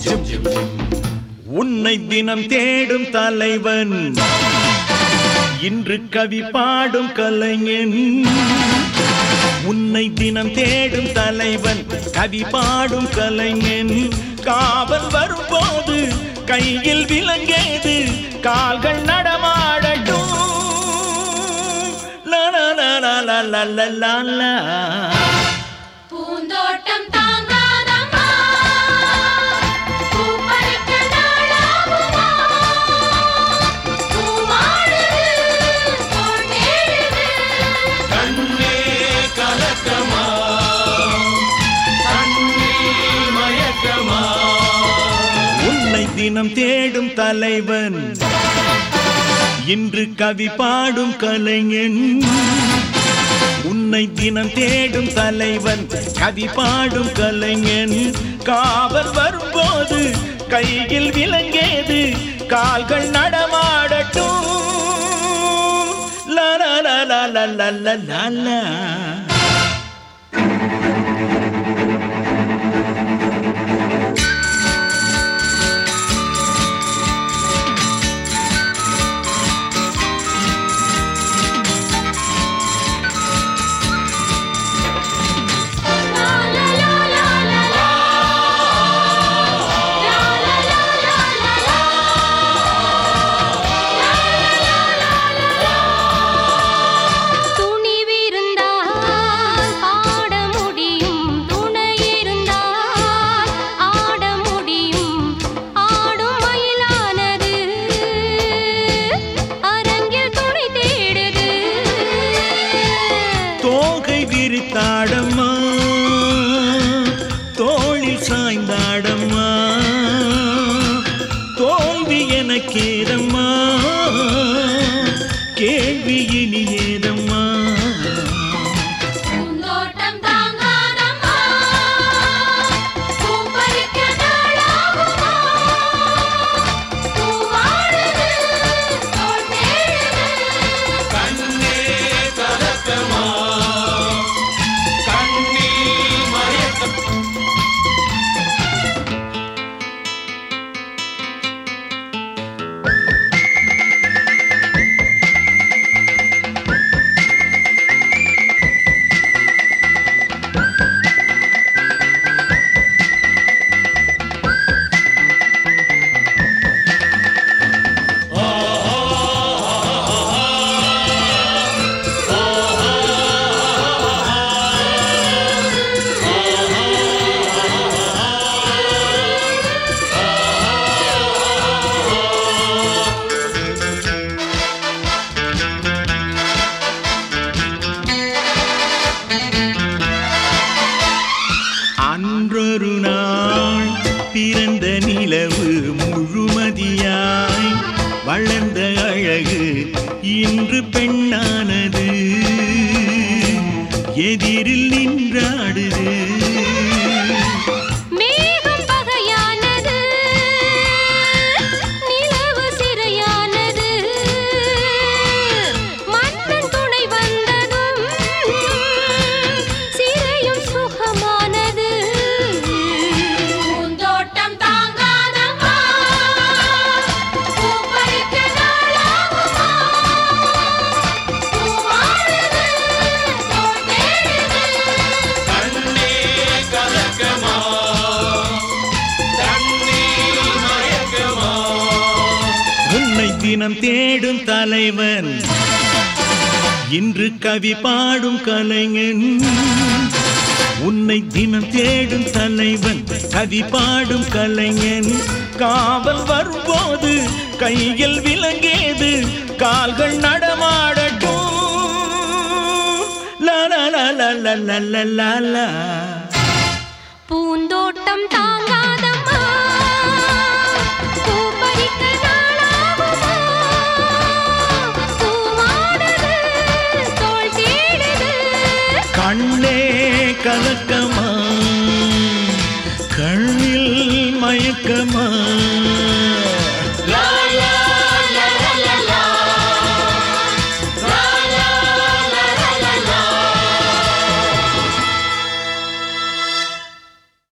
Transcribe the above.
உன்னை தினம் தேடும் தலைவன் இன்று கவி பாடும் கலைஞன். உன்னை தினம் தேடும் தலைவன் கவி பாடும் கலைஞன். காவல் வரும்போது கையில் விலங்கேது கால்கள் நடமாடட்டும். பூந்தோட்டம் தாங்காதம்மா பூப்பறிக்க நாளாகுமா பூமாடுது தோட்டேடுது கண்ணே கலக்கமா கண்ணே மயக்கமா. உன்னை தினம் தேடும் தலைவன் இன்று கவி பாடும் கலைஞன். உன்னை தினம் தேடும் தலைவன் கவி பாடும் கலைஞன். காவல் வரும்போது கையில் விலங்கேது கால்கள் நடமாடட்டும். லா. விரித்தாடம்மா தோளில் சாய்ந்தாடம்மா தோல்வி எனக்கேதம்மா கேள்வி இனி ஏதம்மா. பூந்தோட்டம் தாங்காதம்மா பூப்பறிக்க நாளாகுமா பூமாடுது தோட்டேடுது கண்ணே கலக்கமா கண்ணே மயக்கம். அன்றொரு நாள் பிறந்த நிலவு முழுமதியாய் வளர்ந்த அழகு இன்று பெண்ணானது எதிரில் நின்றாடுது. மேகம் பகையானது நிலவு சிறையானது மன்னன் துணை வந்ததும் சிறையும் சுகமானது. பூந்தோட்டம் தாங்காதம்மா பூப்பறிக்க நாளாகுமா பூமாடுது தோட்டேடுது கண்ணே கலக்கமா கண்ணே மயக்கமா. உன்னை தினம் தேடும் தலைவன் இன்று கவி பாடும் கலைஞன். உன்னை தினம் தேடும் தலைவன் கவி பாடும் கலைஞன். காவல் வரும்போது கையில் விலங்கேது கால்கள் நடமாடட்டும். லா. பூந்தோட்டம் தாங்காதம்மா பூப்பறிக்க நாளாகுமா பூமாடுது தோட்டேடுது கண்ணே கலக்கமா கண்ணில் மயக்கமா.